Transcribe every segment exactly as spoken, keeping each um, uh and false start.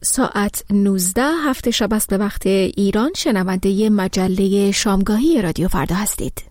ساعت نوزده هفت شب است به وقت ایران. شنونده مجله شامگاهی رادیو فردا هستید.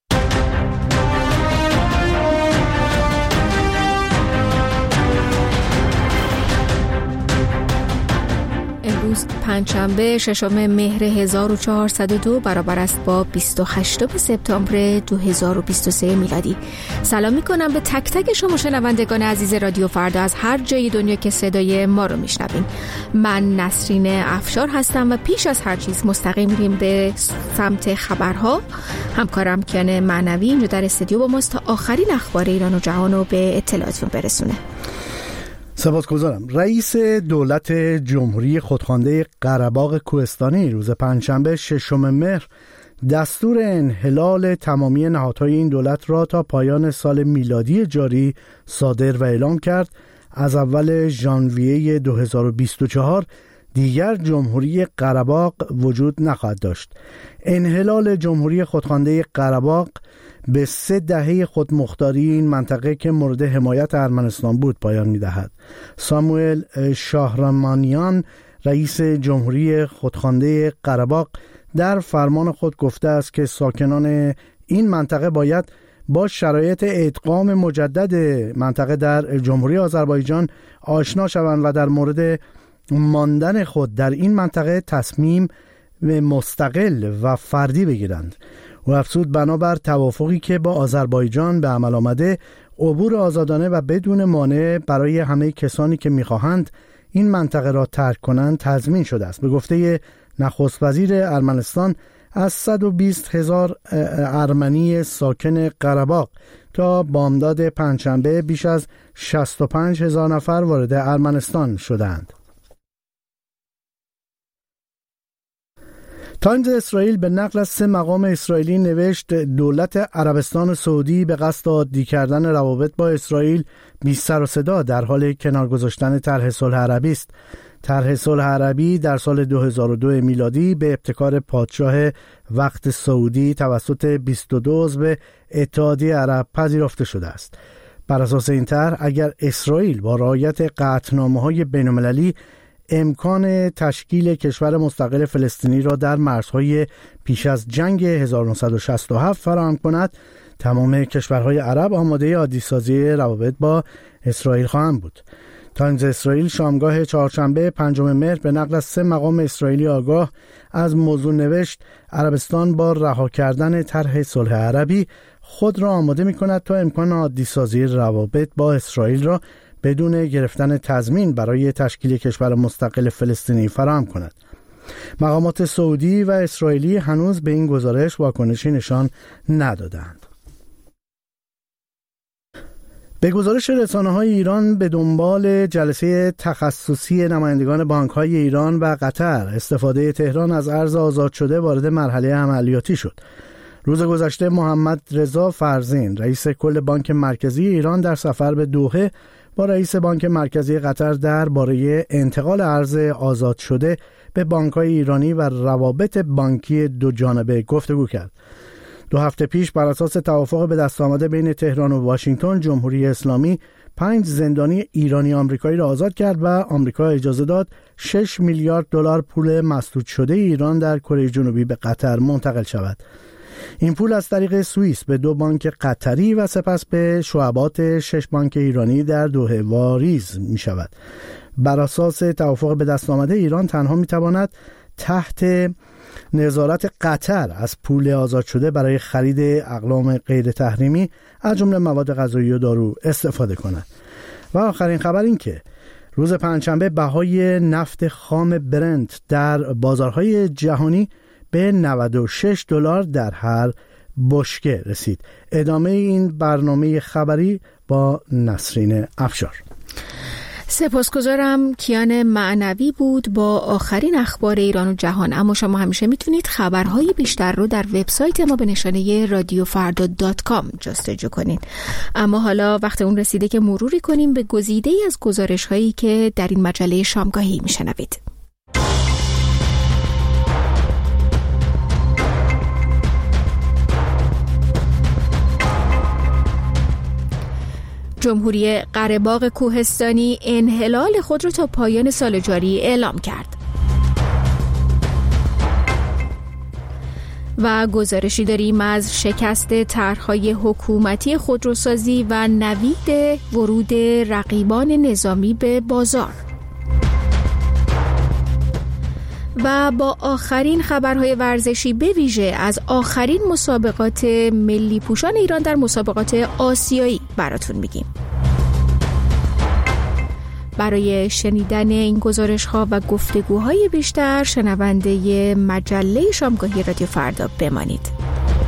امروز پنجشنبه ششم مهر هزار و چهارصد و دو برابر است با بیست و هشتم سپتامبر دو هزار و بیست و سه میلادی. سلام میکنم به تک تک شما شنوندگان عزیز رادیو فردا از هر جای دنیا که صدای ما رو میشنوین. من نسرین افشار هستم و پیش از هر چیز مستقیم میریم به سمت خبرها. همکارم کیان معنوی اینجا در استودیو با ماست تا آخرین اخبار ایران و جهان رو به اطلاعاتتون برسونه. سپاسگزارم. رئیس دولت جمهوری خودخوانده قره‌باغ کوهستانی روز پنجشنبه ششم مهر دستور انحلال تمامی نهادهای این دولت را تا پایان سال میلادی جاری صادر و اعلام کرد. از اول ژانویه دو هزار و بیست و چهار دیگر جمهوری قره‌باغ وجود نخواهد داشت. انحلال جمهوری خودخوانده قره‌باغ به سه دهه خودمختاری این منطقه که مورد حمایت ارمنستان بود پایان می‌دهد. ساموئل شاهرامانیان رئیس جمهوری خودخوانده قره‌باغ در فرمان خود گفته است که ساکنان این منطقه باید با شرایط ادغام مجدد منطقه در جمهوری آذربایجان آشنا شوند و در مورد ماندن خود در این منطقه تصمیم مستقل و فردی بگیرند. و افزود بنابر توافقی که با آذربایجان به عمل آمده، عبور آزادانه و بدون مانع برای همه کسانی که می‌خواهند این منطقه را ترک کنند تضمین شده است. به گفته نخست وزیر ارمنستان، از صد و بیست هزار ارمنی ساکن قره‌باغ تا بامداد پنجشنبه بیش از شصت و پنج هزار نفر وارد ارمنستان شدند. تایمز اسرائیل به نقل از سه مقام اسرائیلی نوشت دولت عربستان سعودی به قصد عادی کردن روابط با اسرائیل بی سر و صدا در حال کنار گذاشتن طرح صلح عربی است. طرح صلح عربی در سال دو هزار و دو میلادی به ابتکار پادشاه وقت سعودی توسط بیست و دو عضو اتحادیه عرب پذیرفته شده است. بر اساس این طرح اگر اسرائیل با رعایت قطعنامه‌های بین‌المللی امکان تشکیل کشور مستقل فلسطینی را در مرزهای پیش از جنگ هزار و نهصد و شصت و هفت فراهم کند، تمام کشورهای عرب آماده عادی‌سازی روابط با اسرائیل خواهند بود. تایمز اسرائیل شامگاه چهارشنبه پنجم مهر به نقل از سه مقام اسرائیلی آگاه از موضوع نوشت عربستان با رها کردن طرح صلح عربی خود را آماده می‌کند تا امکان عادی‌سازی روابط با اسرائیل را بدون گرفتن تضمین برای تشکیل کشور مستقل فلسطینی فراهم کند. مقامات سعودی و اسرائیلی هنوز به این گزارش واکنشی نشان ندادند. به گزارش رسانه‌های ایران به دنبال جلسه تخصصی نمایندگان بانک‌های ایران و قطر، استفاده تهران از ارز آزاد شده وارد مرحله عملیاتی شد. روز گذشته محمد رضا فرزین رئیس کل بانک مرکزی ایران در سفر به دوحه با رئیس بانک مرکزی قطر درباره انتقال ارز آزاد شده به بانک‌های ایرانی و روابط بانکی دو جانبه گفتگو کرد. دو هفته پیش بر اساس توافق به دست آمده بین تهران و واشنگتن، جمهوری اسلامی پنج زندانی ایرانی آمریکایی را آزاد کرد و آمریکا اجازه داد شش میلیارد دلار پول مسدود شده ایران در کره جنوبی به قطر منتقل شود. این پول از طریق سوئیس به دو بانک قطری و سپس به شعبات شش بانک ایرانی در دوحه واریز می شود. بر اساس توافق به دست آمده ایران تنها می تواند تحت نظارت قطر از پول آزاد شده برای خرید اقلام غیر تحریمی از جمله مواد غذایی و دارو استفاده کند. و آخرین خبر این که روز پنجشنبه بهای نفت خام برنت در بازارهای جهانی به نود و شش دلار در هر بشکه رسید. ادامه این برنامه خبری با نسرین افشار. سپاسگزارم. کیان معنوی بود با آخرین اخبار ایران و جهان. اما شما همیشه میتونید خبرهای بیشتر رو در وبسایت ما به نشانه رادیو فردا دات کام جستجو کنید. اما حالا وقت اون رسیده که مروری کنیم به گزیده‌ای از گزارش‌هایی که در این مجله شامگاهی میشنوید. جمهوری قره‌باغ کوهستانی انحلال خود را تا پایان سال جاری اعلام کرد. و گزارشی داریم از شکست طرح‌های حکومتی خودروسازی و نوید ورود رقیبان نظامی به بازار. و با آخرین خبرهای ورزشی به ویژه از آخرین مسابقات ملی پوشان ایران در مسابقات آسیایی براتون میگیم. برای شنیدن این گزارش‌ها و گفتگوهای بیشتر شنونده مجله شامگاهی رادیو فردا بمانید.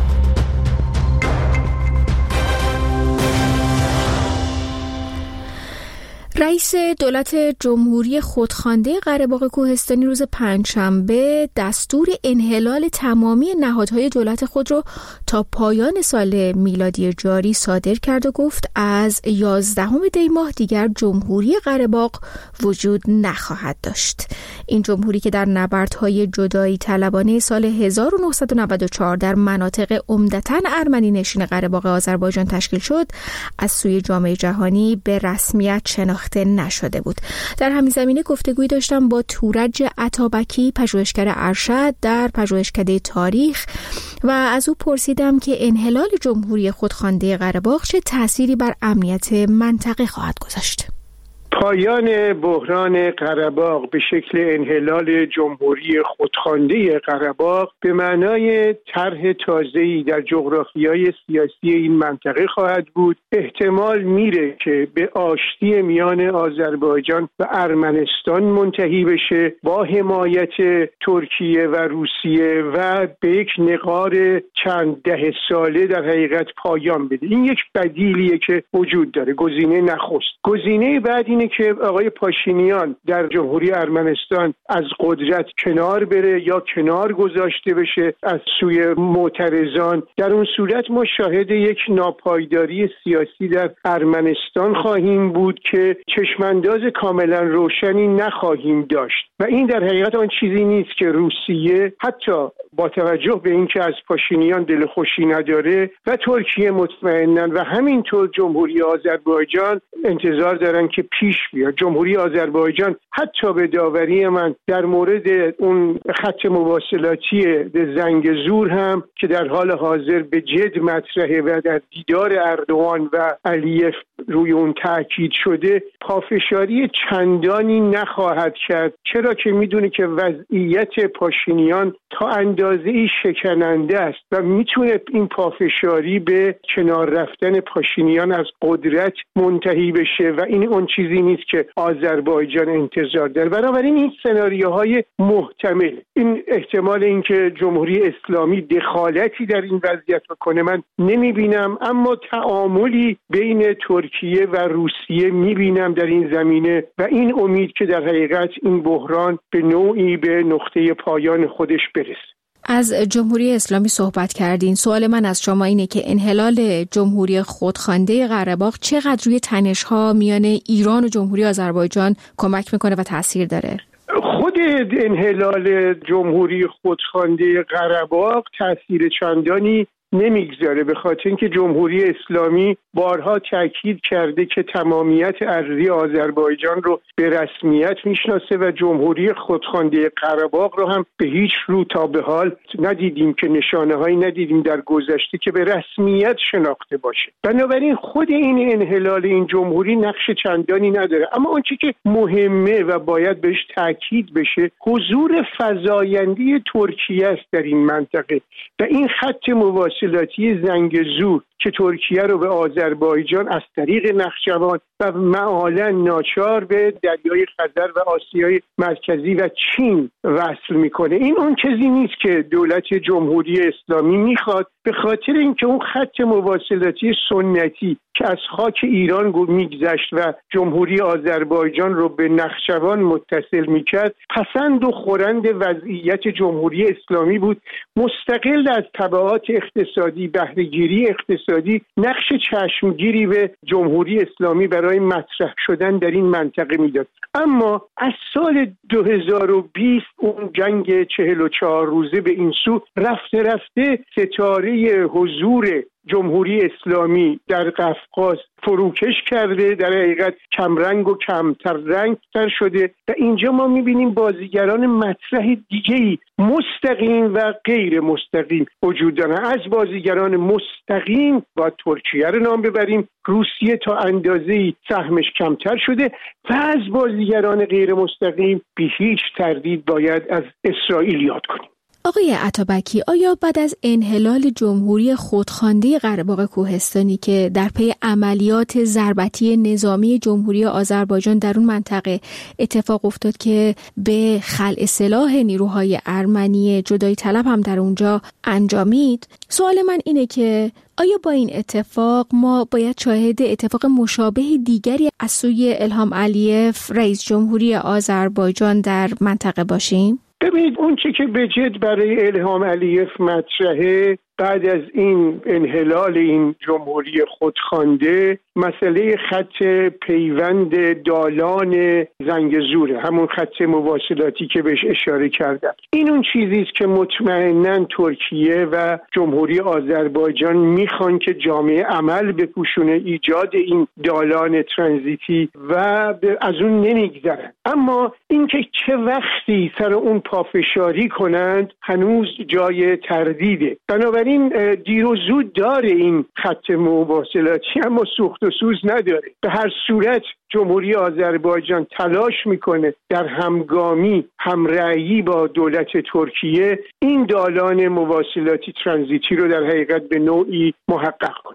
رئیس دولت جمهوری خودخوانده قره‌باغ کوهستانی روز پنجشنبه دستور انحلال تمامی نهادهای دولت خود را تا پایان سال میلادی جاری صادر کرد و گفت از یازدهم دی ماه دیگر جمهوری قره‌باغ وجود نخواهد داشت. این جمهوری که در نبردهای جدایی طلبانه سال هزار و نهصد و نود و چهار در مناطق عمدتاً ارمنی نشین قره‌باغ آذربایجان تشکیل شد، از سوی جامعه جهانی به رسمیت شناخته نشده بود. در همین زمینه گفتگویی داشتم با تورج عطابکی، پژوهشگر ارشد در پژوهشکده تاریخ، و از او پرسیدم که انحلال جمهوری خودخوانده قره‌باغ چه تأثیری بر امنیت منطقه خواهد گذاشت. پایان بحران قره‌باغ به شکل انحلال جمهوری خودخوانده قره‌باغ به معنای طرح تازه‌ای در جغرافیای سیاسی این منطقه خواهد بود. احتمال میره که به آشتی میان آذربایجان و ارمنستان منتهی بشه با حمایت ترکیه و روسیه و به یک نقار چند ده ساله در حقیقت پایان بده. این یک بدیلیه که وجود داره، گزینه نخست. گزینه بعد اینه که آقای پاشینیان در جمهوری ارمنستان از قدرت کنار بره یا کنار گذاشته بشه از سوی معترضان. در اون صورت ما شاهد یک ناپایداری سیاسی در ارمنستان خواهیم بود که چشمانداز کاملا روشنی نخواهیم داشت و این در حقیقت آن چیزی نیست که روسیه حتی با توجه به اینکه از پاشینیان دلخوشی نداره و ترکیه مطمئناً و همینطور جمهوری آذربایجان انتظار دارن که پیش بیاد. جمهوری آذربایجان حتی به داوری من در مورد اون خط مواصلاتی زنگزور هم که در حال حاضر به جد مطرحه و در دیدار اردوغان و علیف روی اون تاکید شده، پافشاری چندانی نخواهد کرد، چرا که میدونه که وضعیت پاشینیان تا اندازه‌ای شکننده است و میتونه این پافشاری به کنار رفتن پاشینیان از قدرت منتهی بشه و این اون چیزی نیست که آذربایجان انتظار داره. بنابراین این سناریوهای محتمل، این احتمال اینکه جمهوری اسلامی دخالتی در این وضعیت بکنه من نمیبینم، اما تعاملی بین ترکیه و روسیه میبینم در این زمینه و این امید که در حقیقت این بحران به نوعی به نقطه پایان خودش برسه. از جمهوری اسلامی صحبت کردین. سوال من از شما اینه که انحلال جمهوری خودخوانده قره‌باغ چقدر روی تنش‌ها میان ایران و جمهوری آذربایجان کمک میکنه و تأثیر داره؟ خود انحلال جمهوری خودخوانده قره‌باغ تأثیر چندانی نمیگذاره، به خاطر اینکه جمهوری اسلامی بارها تاکید کرده که تمامیت ارضی آذربایجان رو به رسمیت میشناسه و جمهوری خودخوانده قره‌باغ رو هم به هیچ رو تا به حال ندیدیم که نشانه‌هایی ندیدیم در گذشته که به رسمیت شناخته باشه. بنابراین خود این انحلال این جمهوری نقش چندانی نداره، اما آنچه که مهمه و باید بهش تاکید بشه حضور فزاینده ترکیه است در این منطقه و این خط مواصلاتی زنگزور که ترکیه رو به آذربایجان از طریق نخجوان و معالاً ناچار به دریای خزر و آسیای مرکزی و چین وصل میکنه. این اون چیزی نیست که دولت جمهوری اسلامی میخواد، به خاطر اینکه اون خط مواصلاتی سنتی که از خاک ایران میگذشت و جمهوری آذربایجان رو به نخجوان متصل میکرد پسند و خورند وضعیت جمهوری اسلامی بود، مستقل از تبعات اقتصادی، بهره‌گیری اقتصادی، نقش چشمگیری به جمهوری اسلامی برای مطرح شدن در این منطقه میداد. اما از سال دو هزار و بیست اون جنگ چهل و چهار روزه به این سو رفته رفته ستاره حضور جمهوری اسلامی در قفقاز فروکش کرده، در حقیقت کمرنگ و کمتر رنگ تر شده و اینجا ما میبینیم بازیگران مطرح دیگه‌ای مستقیم و غیر مستقیم وجود دارن. از بازیگران مستقیم با ترکیه رو نام ببریم، روسیه تا اندازه‌ای سهمش کمتر شده و از بازیگران غیر مستقیم بی هیچ تردید باید از اسرائیل یاد کنیم. آقای عطابکی، آیا بعد از انحلال جمهوری خودخوانده قره‌باغ کوهستانی که در پی عملیات ضربتی نظامی جمهوری آذربایجان در اون منطقه اتفاق افتاد که به خلع سلاح نیروهای ارمنی جدایی طلب هم در اونجا انجامید، سوال من اینه که آیا با این اتفاق ما باید شاهد اتفاق مشابه دیگری از سوی الهام علیف رئیس جمهوری آذربایجان در منطقه باشیم؟ ببینید اون چی که به جد برای الهام علیف مطرحه بعد از این انحلال این جمهوری خودخوانده مسئله خط پیوند دالان زنگزوره، همون خط مواصلاتی که بهش اشاره کردم. این اون چیزی است که مطمئناً ترکیه و جمهوری آذربایجان میخوان که جامعه عمل بپوشونه ایجاد این دالان ترانزیتی و از اون نمیگذرن. اما اینکه چه وقتی سر اون پافشاری کنند هنوز جای تردیده. بنابراین این دیر و زود داره این خط مواصلاتی، اما سوخت و سوز نداره. به هر صورت جمهوری آذربایجان تلاش میکنه در همگامی همرأیی با دولت ترکیه این دالان مواصلاتی ترانزیتی رو در حقیقت به نوعی محقق کنه.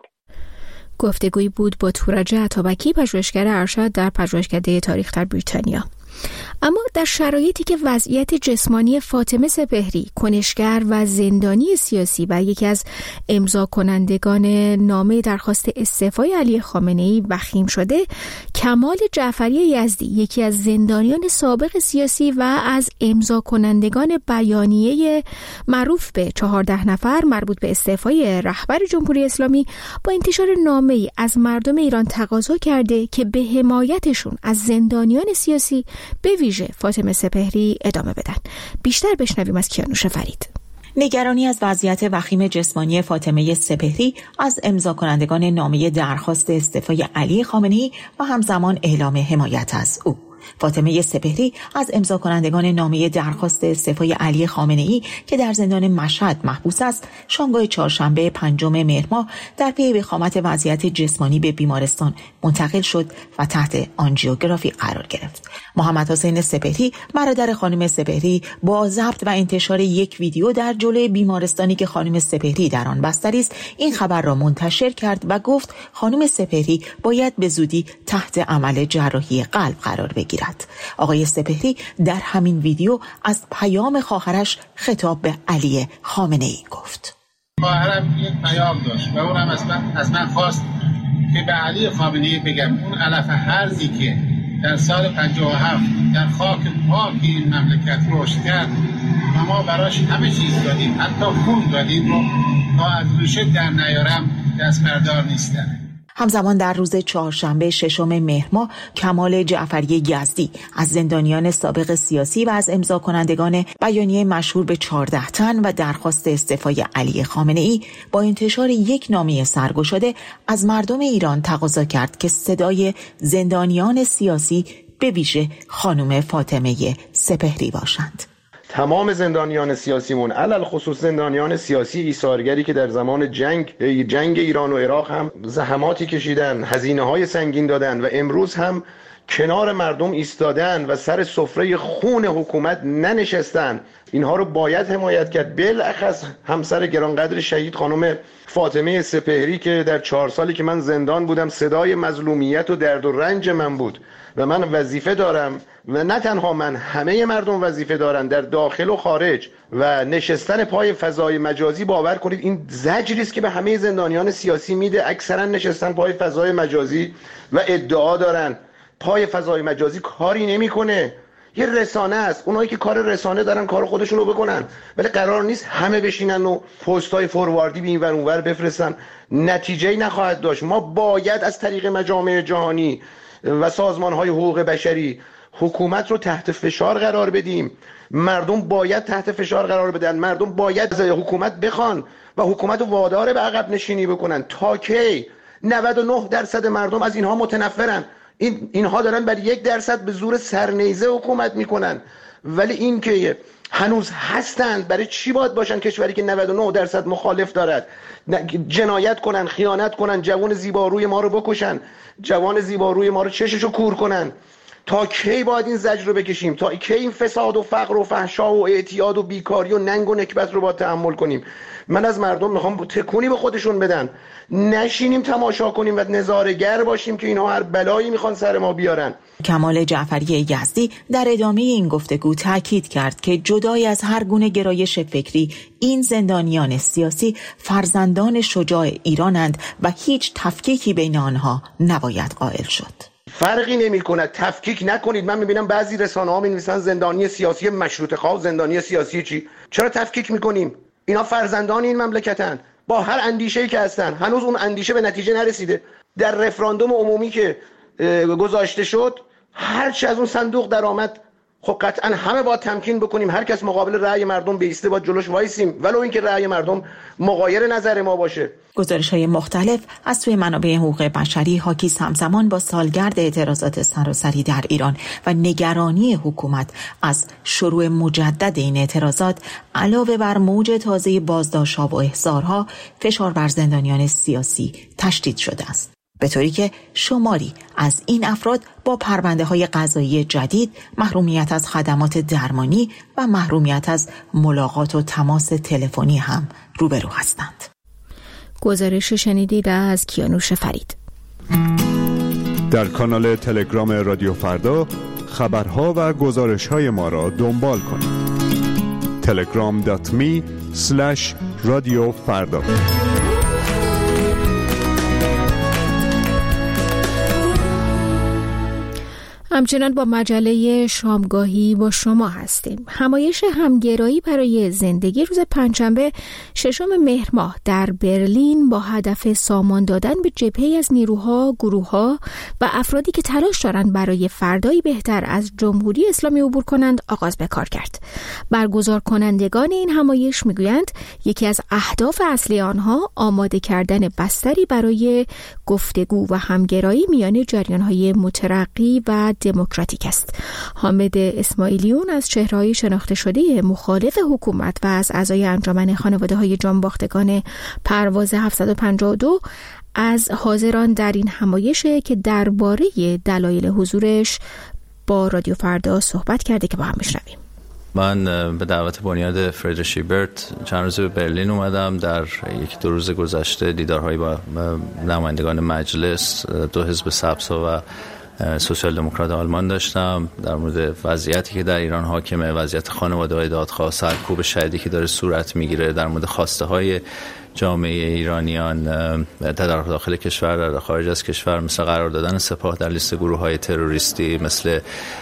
گفتگویی بود با تورج عطابکی، پژوهشگر ارشد در پژوهشکده تاریخ در بریتانیا. اما در شرایطی که وضعیت جسمانی فاطمه سپهری، کنشگر و زندانی سیاسی و یکی از امضا کنندگان نامه درخواست استعفای علی خامنه‌ای وخیم شده، کمال جعفری یزدی، یکی از زندانیان سابق سیاسی و از امضا کنندگان بیانیه معروف به چهارده نفر مربوط به استعفای رهبر جمهوری اسلامی، با انتشار نامه‌ای از مردم ایران تقاضا کرده که به حمایتشون از زندانیان سیاسی به ویژه فاطمه سپهری ادامه بدن. بیشتر بشنویم از کیانوش فرید. نگرانی از وضعیت وخیم جسمانی فاطمه سپهری از امضا کنندگان نامه درخواست استعفای علی خامنه‌ای و همزمان اعلام حمایت از او. فاطمه سپهری از امضا کنندگان نامه درخواست استعفای علی خامنه‌ای که در زندان مشهد محبوس است، شامگاه چهارشنبه پنجم مهر ماه در پی وخامت وضعیت جسمانی به بیمارستان منتقل شد و تحت آنژیوگرافی قرار گرفت. محمد حسین سپهری، برادر خانم سپهری، با ضبط و انتشار یک ویدیو در جلوی بیمارستانی که خانم سپهری در آن بستری است، این خبر را منتشر کرد و گفت خانم سپهری باید به زودی تحت عمل جراحی قلب قرار بگیرد. آقای سپهری در همین ویدیو از پیام خواهرش خطاب به علی خامنه‌ای گفت. خواهرم یک پیام داشت و اونم از من, از من خواست که به علی خامنه‌ای بگم اون علف هرزی که در سال پنجاه و هفت در خاک پاک این مملکت رشد کرد و ما براش همه چیز دادیم، حتی خون دادیم، رو تا از ریشه در نیارم دست بردار نیستم. همزمان در روز چهارشنبه ششم مهر ماه کمال جعفری یزدی از زندانیان سابق سیاسی و از امضا کنندگان بیانیه مشهور به چهارده تن و درخواست استعفای علی خامنه‌ای با انتشار یک نامه سرگشاده از مردم ایران تقاضا کرد که صدای زندانیان سیاسی به ویژه خانم فاطمه سپهری باشند. تمام زندانیان سیاسیمون، علل خصوص زندانیان سیاسی ایثارگری که در زمان جنگ جنگ ایران و عراق هم زحماتی کشیدن، هزینه‌های سنگین دادن و امروز هم کنار مردم ایستادن و سر سفره خون حکومت ننشستن، اینها رو باید حمایت کرد. بالاخص همسر گرانقدر شهید خانم فاطمه سپهری که در چهار سالی که من زندان بودم صدای مظلومیت و درد و رنج من بود و من وظیفه دارم و نه تنها من، همه مردم وظیفه دارن در داخل و خارج و نشستن پای فضای مجازی، باور کنید این زجری است که به همه زندانیان سیاسی میده. اکثرا نشستن پای فضای مجازی و ادعا دارن پای فضای مجازی کاری نمیکنه، یه رسانه است. اونایی که کار رسانه دارن کار خودشون رو بکنن، ولی قرار نیست همه بشینن و پست‌های فورواردی به این ور اون ور بفرستن، نتیجه‌ای نخواهد داشت. ما باید از طریق مجامع جهانی و سازمان‌های حقوق بشری حکومت رو تحت فشار قرار بدیم. مردم باید تحت فشار قرار بدن، مردم باید از حکومت بخوان و حکومت رو وادار به عقب نشینی بکنن. تا کی؟ نود و نه درصد مردم از اینها متنفرن. این اینها دارن برای یک درصد به زور سرنیزه حکومت میکنن، ولی این که هنوز هستند برای چی باید باشن؟ کشوری که نود و نه درصد مخالف دارد، جنایت کنن، خیانت کنن، جوان زیباروی ما رو بکشن، جوان زیباروی ما رو چششو کور کنن. تا کی باید این زجر رو بکشیم؟ تا کی این فساد و فقر و فحشا و اعتیاد و بیکاری و ننگ و نکبت رو باید تحمل کنیم؟ من از مردم میخوام تکونی به خودشون بدن، نشینیم تماشا کنیم و نظاره‌گر باشیم که اینها هر بلایی میخوان سر ما بیارن. کمال جعفری یزدی در ادامه این گفتگو تاکید کرد که جدای از هر گونه گرایش فکری، این زندانیان سیاسی فرزندان شجاع ایرانند و هیچ تفکیکی بین آنها نباید قائل شد. فرقی نمی کند، تفکیک نکنید. من میبینم بعضی رسانه ها می‌نویسن زندانی سیاسی مشروطه خواه، زندانی سیاسی چی؟ چرا تفکیک میکنیم؟ اینا فرزندان این مملکتن، با هر اندیشه‌ای که هستن. هنوز اون اندیشه به نتیجه نرسیده. در رفراندوم عمومی که گذاشته شد، هر چی از اون صندوق درآمد، خب قطعا همه باید تمکین بکنیم، هر کس مقابل رأی مردم بیسته باید جلوش وایسیم، ولو اینکه رأی مردم مغایر نظر ما باشه. گزارش‌های مختلف از سوی منابع حقوق بشری حاکی همزمان با سالگرد اعتراضات سراسری در ایران و نگرانی حکومت از شروع مجدد این اعتراضات، علاوه بر موج تازه بازداشت‌ها و احضارها، فشار بر زندانیان سیاسی تشدید شده است، به طوری که شماری از این افراد با پرونده‌های قضایی جدید، محرومیت از خدمات درمانی و محرومیت از ملاقات و تماس تلفنی هم روبرو هستند. گزارش شنیدید از کیانوش فرید. در کانال تلگرام رادیو فردا خبرها و گزارش‌های ما را دنبال کنید. تلگرام دات می اسلش رادیو فردا. همچنان با مجله شامگاهی با شما هستیم. همایش همگرایی برای زندگی روز پنجشنبه ششم مهر ماه در برلین با هدف سامان دادن به جبهه‌ای از نیروها، گروه‌ها و افرادی که تلاش دارند برای فردایی بهتر از جمهوری اسلامی عبور کنند آغاز به کار کرد. برگزار کنندگان این همایش میگویند یکی از اهداف اصلی آنها آماده کردن بستری برای گفتگو و همگرایی میان جریان‌های مترقی و دموکراتیک است. حامد اسماعیلیون از چهره‌های شناخته شده مخالف حکومت و از اعضای انجمن خانواده‌های جانباختگان پرواز هفتصد و پنجاه و دو از حاضران در این همایشه که درباره دلایل حضورش با رادیو فردا صحبت کرده که با هم بشنویم. من به دعوت بنیاد فریدریش ایبرت چند روز به برلین اومدم. در یک دو روز گذشته دیدارهایی با نمایندگان مجلس، دو حزب سبزها و سوسیال دموکرات آلمان داشتم. در مورد وضعیتی که در ایران حاکمه، وضعیت خانواده‌های دادخواه، سرکوب شدیدی که داره صورت میگیره، در مورد خواسته های جامعه ایرانیان در داخل کشور، در خارج از کشور، مثل قرار دادن سپاه در لیست گروه‌های تروریستی، مثل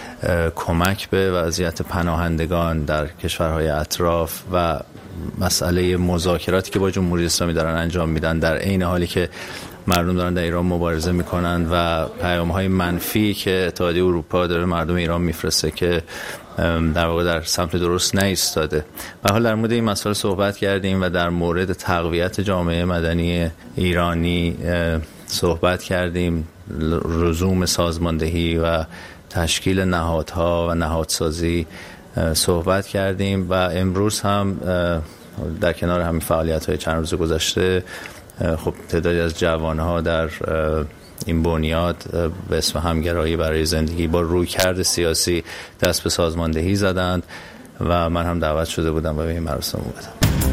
کمک به وضعیت پناهندگان در کشورهای اطراف و مسئله مذاکراتی که با جمهوری اسلامی دارن انجام میدن در عین حالی که مردم دارن در ایران مبارزه میکنن و پیام‌های منفی که اتحادیه اروپا داره مردم ایران میفرسته که در واقع در سمت درست نایستاده. به حال در مورد این مسائل صحبت کردیم و در مورد تقویت جامعه مدنی ایرانی صحبت کردیم، لزوم سازماندهی و تشکیل نهادها و نهادسازی صحبت کردیم و امروز هم در کنار همین فعالیت‌های چند روز گذشته خب تعدادی از جوانها در این بنیاد به اسم همگرایی برای زندگی با رویکرد سیاسی دست به سازماندهی زدند و من هم دعوت شده بودم و به این مراسم اومدم.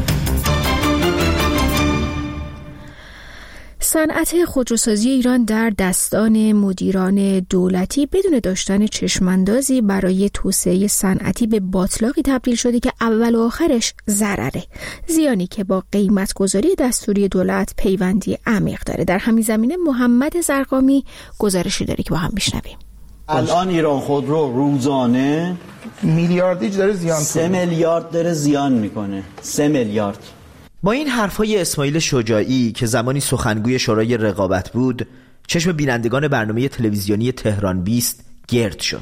صنعت خودروسازی ایران در دستان مدیران دولتی بدون داشتن چشماندازی برای توسعه صنعتی به باطلاقی تبدیل شده که اول و آخرش ضرره، زیانی که با قیمت گذاری دستوری دولت پیوندی عمیق داره. در همین زمینه محمد زرقامی گزارشی داره که با هم میشنویم. الان ایران خودرو روزانه میلیاردی داره زیان سه میلیارد داره زیان میکنه. سه میلیارد. با این حرفای اسماعیل شجاعی که زمانی سخنگوی شورای رقابت بود، چشم بینندگان برنامه تلویزیونی تهران بیست گرد شد.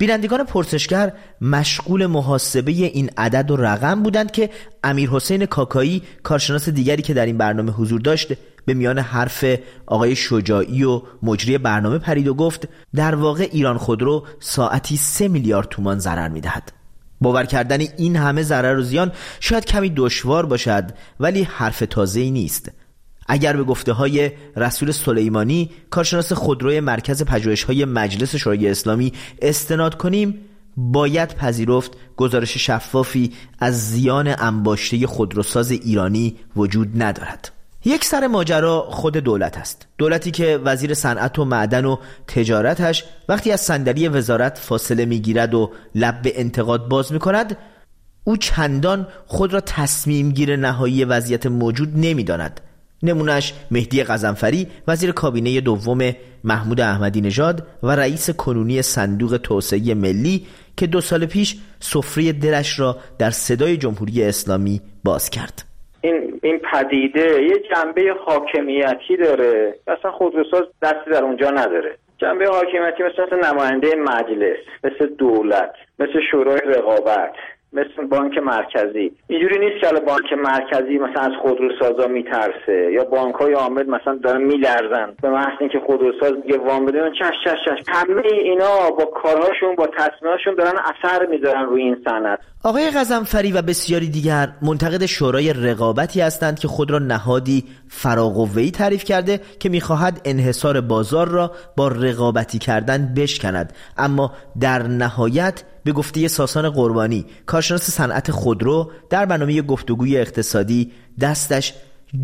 بینندگان پرسشگر مشغول محاسبه این عدد و رقم بودند که امیر حسین کاکایی، کارشناس دیگری که در این برنامه حضور داشت، به میان حرف آقای شجاعی و مجری برنامه پرید و گفت در واقع ایران خودرو ساعتی سه میلیارد تومان ضرر میدهد. باور کردن این همه ضرر و زیان شاید کمی دشوار باشد، ولی حرف تازه‌ای نیست. اگر به گفته های رسول سلیمانی، کارشناس خودروی مرکز پژوهش‌های مجلس شورای اسلامی استناد کنیم، باید پذیرفت گزارش شفافی از زیان انباشته خودروساز ایرانی وجود ندارد. یک سر ماجرا خود دولت است. دولتی که وزیر صنعت و معدن و تجارتش وقتی از صندلی وزارت فاصله میگیرد و لب به انتقاد باز میکند، او چندان خود را تصمیم گیر نهایی وضعیت موجود نمیداند. نمونش مهدی غضنفری، وزیر کابینه دوم محمود احمدی نژاد و رئیس کنونی صندوق توسعه ملی که دو سال پیش سفره دلش را در صدای جمهوری اسلامی باز کرد. این این پدیده یه جنبه حاکمیتی داره، اصلا خودروساز دستی در اونجا نداره. جنبه حاکمیتی مثل نماینده مجلس، مثل دولت، مثل شورای رقابت، مثل بانک مرکزی. اینجوری نیست که بانک مرکزی مثلا از خودروسازا میترسه یا بانک‌های عامل مثلا دارن میلرزن به محض اینکه خودروساز میگه وام بده چش چش چش. همه اینا با کارهاشون، با تصمیماشون دارن اثر میذارن روی این صنعت. آقای غضنفری و بسیاری دیگر منتقد شورای رقابتی هستند که خود را نهادی فراقوه‌ای تعریف کرده که میخواهد انحصار بازار را با رقابتی کردن بشکند، اما در نهایت به گفته ساسان قربانی، کارشناس صنعت خودرو، در برنامه گفتگوی اقتصادی دستش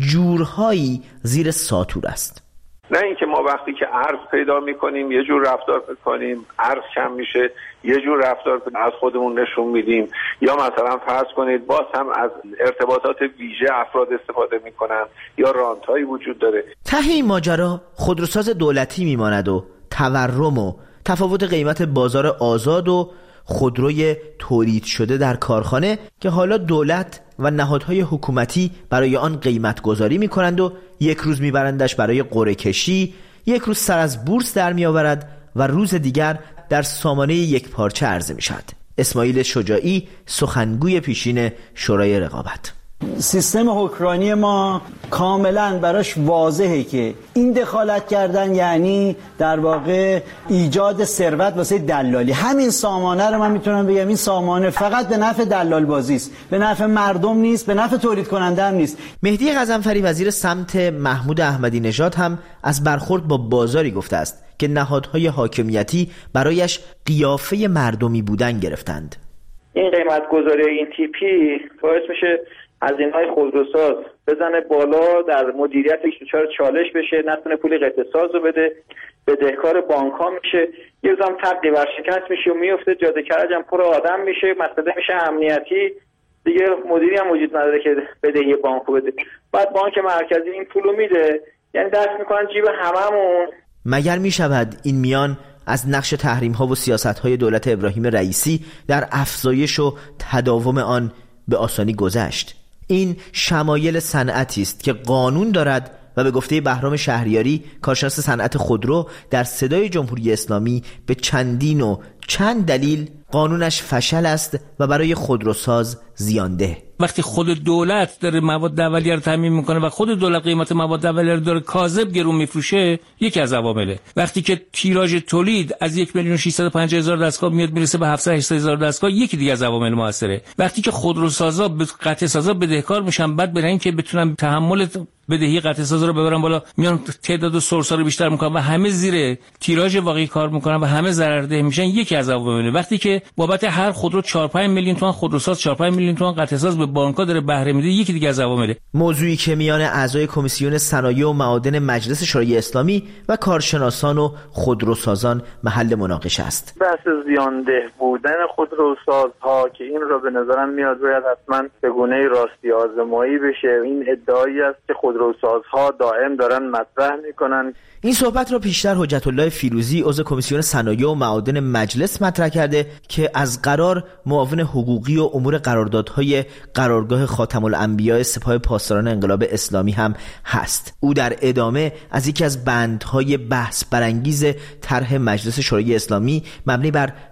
جورهایی زیر ساطور است. نه اینکه ما وقتی که ارز پیدا میکنیم یه جور رفتار میکنیم، ارز کم میشه یه جور رفتار از خودمون نشون میدیم، یا مثلا فرض کنید باز هم از ارتباطات ویژه افراد استفاده میکنن یا رانتایی وجود داره. ته این ماجرا خودروساز دولتی میماند و تورم و تفاوت قیمت بازار آزاد و خودروی تولید شده در کارخانه که حالا دولت و نهادهای حکومتی برای آن قیمت گذاری می کنند و یک روز می برندش برای قرعه کشی، یک روز سر از بورس در می آورد و روز دیگر در سامانه یک پارچه عرضه می شود. اسماعیل شجاعی، سخنگوی پیشین شورای رقابت. سیستم حکمرانی ما کاملا براش واضحه که این دخالت کردن یعنی در واقع ایجاد ثروت واسه دلالی. همین سامانه رو من میتونم بگم این سامانه فقط به نفع دلال بازی است، به نفع مردم نیست، به نفع تولید کننده هم نیست. مهدی غضنفری وزیر سمت محمود احمدی نژاد هم از برخورد با بازاری گفته است که نهادهای حاکمیتی برایش قیافه مردمی بودن گرفتند. این قیمت گذاری این تیپی باعث میشه هزینه‌های خودروساز بزنه بالا، در مدیریتش دچار چالش بشه، نتونه پول قطعه ساز رو بده، بدهکار بانک‌ها میشه، یه روز هم تقی ورشکست میشه و میفته، جاده کرج هم پر آدم میشه، مسئله میشه امنیتی، دیگه مدیری هم وجود نداره که بدهی بانکو بده. بعد بانک مرکزی این پولو میده، یعنی دست میکنن جیب هممون. مگر میشود این میان از نقش تحریم‌ها و سیاست‌های دولت ابراهیم رئیسی در افزایش و تداوم آن به آسانی گذشت؟ این شمایل صنعتی است که قانون دارد و به گفته بهرام شهریاری، کارشناس صنعت خودرو، در صدای جمهوری اسلامی به چندین و چند دلیل قانونش فشل است و برای خودروساز زیانده. وقتی خود دولت داره مواد اولیه رو تامین میکنه و خود دولت قیمت مواد اولیه رو داره کاذب گرون میفروشه، یکی از عوامله. وقتی که تیراژ تولید از یک میلیون و ششصد و پنجاه هزار دستگاه میاد میرسه به هفتصد و هشتاد هزار دستگاه، یکی دیگه از عوامل موثره. وقتی که خودروسازا به قطع سازا بدهکار میشن، بعد برای اینکه بتونن تحمل بدهی قطع سازا رو ببرن بالا، میان تعداد سورسا رو بیشتر میکنن و همه زیر تیراژ واقعی کار میکنن و همه ضررده میشن، یکی از عوامل. وقتی که بابت هر خودرو چهار پنج میلیون تومان خودروساز، چهار پنج میلیون تومان قطع ساز به بانک‌ها داره بهره میده، یکی دیگه از عوامل. موضوعی که میان اعضای کمیسیون صنایع و معادن مجلس شورای اسلامی و کارشناسان و خودروسازان محل مناقشه است. بحث زیانده بودن خودروسازها که این رو به نظرم میاد باید حتما به گونه راستی آزمایی بشه. این ادعایی است که خودروسازها دائم دارن مطرح میکنن. این صحبت را پیشتر حجت الله فیروزی عضو کمیسیون صنایع و معادن مجلس مطرح کرده که از قرار معاون حقوقی و امور قراردادهای قرارگاه خاتم الانبیاء سپاه پاسداران انقلاب اسلامی هم هست. او در ادامه از یکی از بندهای بحث برانگیز طرح مجلس شورای اسلامی مبنی بر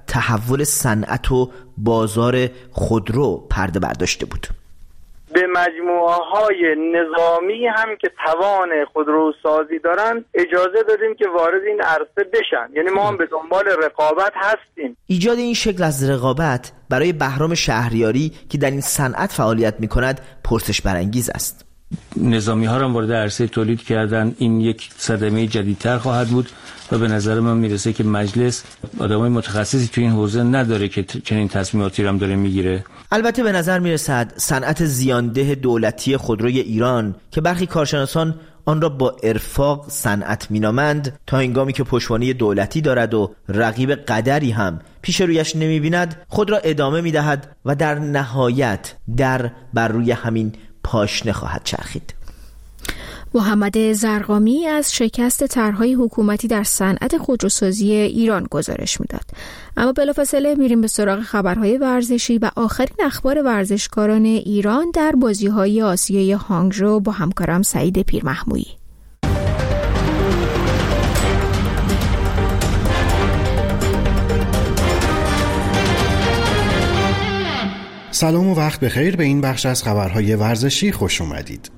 تحول صنعت و بازار خودرو پرده برداشته بود. به مجموعه های نظامی هم که توان خودروسازی دارن اجازه دادیم که وارد این عرصه بشن، یعنی ما هم به دنبال رقابت هستیم. ایجاد این شکل از رقابت برای بهرام شهریاری که در این صنعت فعالیت می‌کند پرسش برانگیز است. نظامی ها را وارد عرصه تولید کردن، این یک صدمه جدیدتر خواهد بود و به نظر من میرسه که مجلس آدمای متخصصی تو این حوزه نداره که چنین تصمیماتی را هم داره میگیره. البته به نظر میرسد صنعت زیانده دولتی خودروی ایران که برخی کارشناسان آن را با ارفاق صنعت مینامند، تا هنگامی که پشتوانه دولتی دارد و رقیب قدری هم پیش رویش نمیبیند خود را ادامه میدهد و در نهایت در بر روی همین پاشنه خواهد چرخید. محمد زرقامی از شکست طرح‌های حکومتی در صنعت خودروسازی ایران گزارش میداد. اما بلافاصله میریم به سراغ خبرهای ورزشی و آخرین اخبار ورزشکاران ایران در بازی‌های آسیایی هانگژو با همکارم سعید پیرمحمودی. سلام و وقت بخیر، به این بخش از خبرهای ورزشی خوش اومدید.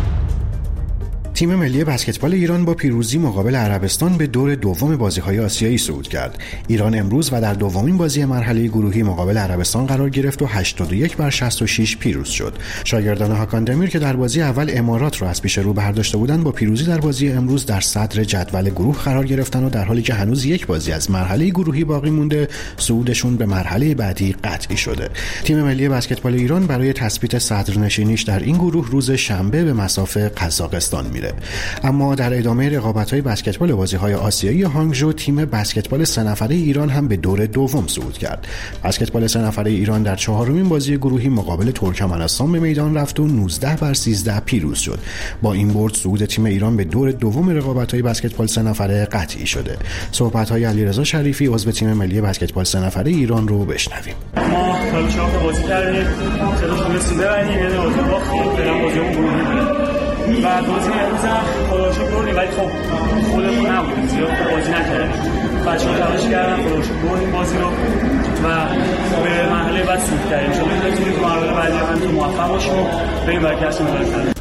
تیم ملی بسکتبال ایران با پیروزی مقابل عربستان به دور دوم بازی‌های آسیایی صعود کرد. ایران امروز و در دومین بازی مرحله گروهی مقابل عربستان قرار گرفت و هشتاد و یک بر شصت و شش پیروز شد. شاگردان هاکان دمیر که در بازی اول امارات را از پیش رو برداشته بودند با پیروزی در بازی امروز در صدر جدول گروه قرار گرفتند و در حالی که هنوز یک بازی از مرحله گروهی باقی مونده، صعودشون به مرحله بعدی قطعی شده. تیم ملی بسکتبال ایران برای تثبیت صدرنشینیش در این گروه روز شنبه به مصاف قزاقستان میره. اما در ادامه رقابت‌های بسکتبال بازی‌های آسیایی هانگژو تیم بسکتبال سه نفره ایران هم به دور دوم صعود کرد. بسکتبال سه نفره ایران در چهارمین بازی گروهی مقابل ترکمنستان به میدان رفت و نوزده بر سیزده پیروز شد. با این برد صعود تیم ایران به دور دوم رقابت‌های بسکتبال سه نفره قطعی شده. صحبت‌های علیرضا شریفی عضو تیم ملی بسکتبال سه نفره ایران رو بشنویم. ما تا چهار تا بازی کردیم، سه تا تونستیم ببریم، یه بازی باختیم، فعلا بازی گروهی و بازی امروز هم خداشو بردیم، ولی خب خودمون نبودیم، زیاد بازی نکردیم. بچه‌ها تلاش کردن، خداشو بردیم بازی رو و به مرحله بعد صعود کردیم. انشالله بتونیم تو مرحله بعدی هم تو موفق باشیم و بریم برای کسب مدال.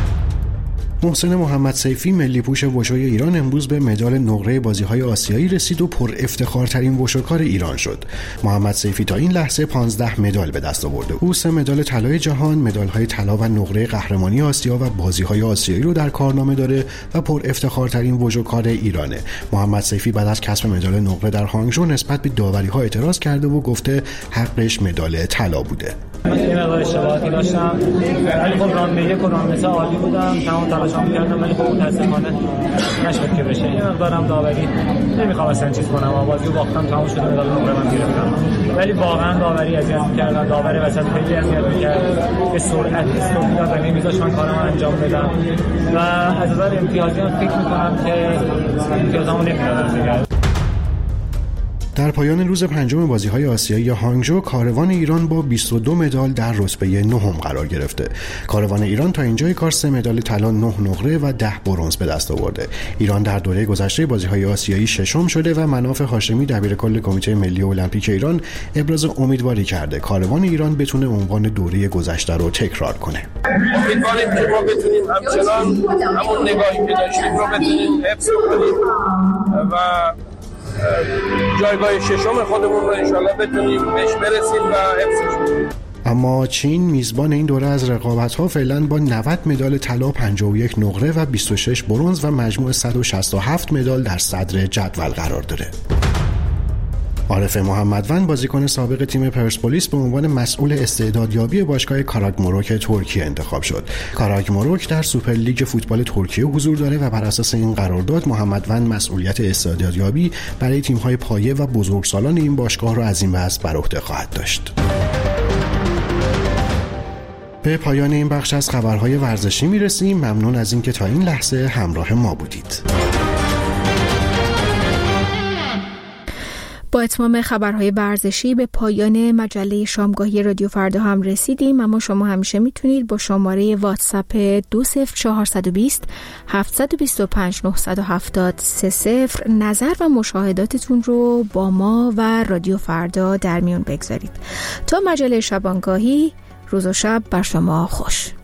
محسن محمد سیفی ملی پوش وشوی ایران امروز به مدال نقره بازی‌های آسیایی رسید و پر افتخارترین وشوکار ایران شد. محمد سیفی تا این لحظه پانزده مدال به دست آورده. او سه مدال طلای جهان، مدال‌های طلا و نقره قهرمانی آسیا و بازی‌های آسیایی رو در کارنامه داره و پر افتخارترین وشوکار ایرانه. محمد سیفی بعد از کسب مدال نقره در هانگژو نسبت به داوری‌ها اعتراض کرده و گفته حقش مدال طلا بوده. من یه مقدار اشتباهاتی داشتم، ولی خب راننده یک و راننده عالی بودم، تمام تلاشم کردم، ولی خب متاسفانه نشد که بشه. یه مقدارم داوری نمیخوام اصلا چیز کنم، بازی رو باختم، تمام شده، مدال نقره من گرفتم، ولی واقعا داوری اذیت می‌کرد، داور وسط خیلی اذیت می‌کرد، به سرعت استوب می‌داد و نمی‌ذاشت من کارم انجام بدم و از نظر امتیازیان فکر می‌کنم که امتیازامو نمی‌دادم. در پایان روز پنجم بازی‌های آسیایی هانگژو کاروان ایران با بیست و دو مدال در رتبه نهم قرار گرفته. کاروان ایران تا اینجای کار سه مدال طلا، نه نقره و ده برنز به دست آورده. ایران در دوره گذشته بازی‌های آسیایی ششم شده و مناف هاشمی دبیرکل کمیته ملی المپیک ایران ابراز امیدواری کرده کاروان ایران بتونه عنوان دوره گذشته رو تکرار کنه. امیدواریم که ما بتونیم همچنان همون نگاهی که داشتیم رو بتونیم حفظ کنیم و جایگاه ششم خودمون رو انشالله بتونیم بهش برسیم و حفظش کنیم. اما چین میزبان این دوره از رقابت‌ها فعلا با نود مدال طلا، پنجاه و یک نقره و بیست و شش برنز و مجموع صد و شصت و هفت مدال در صدر جدول قرار داره. عارف محمدوند بازیکن سابق تیم پرسپولیس به عنوان مسئول استعدادیابی باشگاه کاراگمروک ترکیه انتخاب شد. کاراگمروک در سوپر لیگ فوتبال ترکیه حضور داره و بر اساس این قرارداد محمدوند مسئولیت استعدادیابی برای تیم‌های پایه و بزرگسالان این باشگاه را از این پس بر عهده خواهد داشت. به پایان این بخش از خبرهای ورزشی میرسیم. ممنون از اینکه تا این لحظه همراه ما بودید. با اتمام خبرهای ورزشی به پایان مجله شامگاهی رادیو فردا هم رسیدیم. اما شما همیشه میتونید با شماره واتساپ دو صفر چهار دو صفر هفت دو پنج نه هفت سه صفر نظر و مشاهداتتون رو با ما و رادیو فردا در میون بگذارید. تا مجله شبانگاهی، روز و شب بر شما خوش.